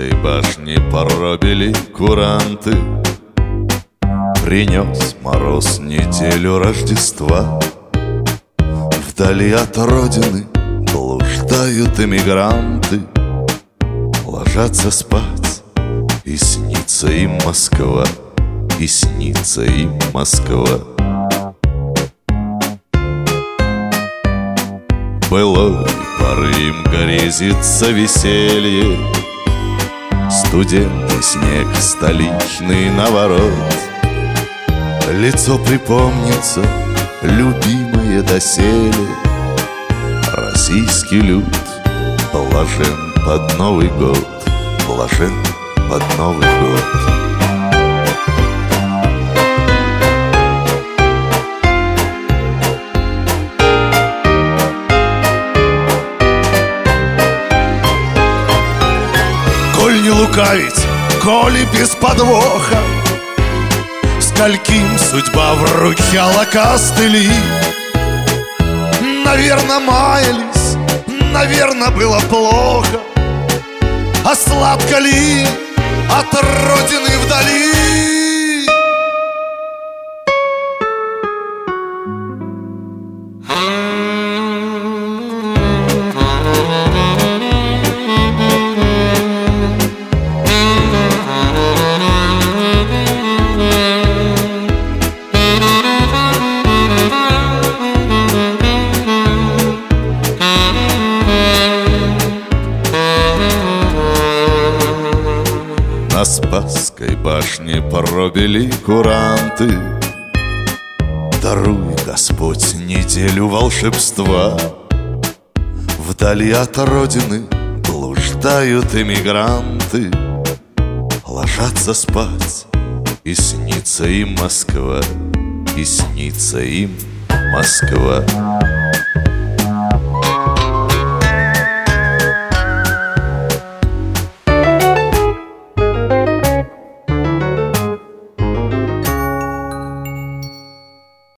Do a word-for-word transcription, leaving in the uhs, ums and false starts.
Спасской башни пробили куранты. Принес мороз неделю Рождества. Вдали от родины блуждают эмигранты. Ложатся спать, и снится им Москва, и снится им Москва. Былой поры им грезится веселье, студенты, снег, столичный наворот. Лицо припомнится, любимое доселе. Российский люд блажен под Новый год, блажен под Новый год. Коль не лукавить, коли без подвоха, скольким судьба вручала костыли. Наверно, маялись, наверно, было плохо. А сладко ли от родины вдали? На Спасской башне пробили куранты. Даруй, Господь, неделю волшебства. Вдали от родины блуждают эмигранты. Ложатся спать, и снится им Москва, и снится им Москва.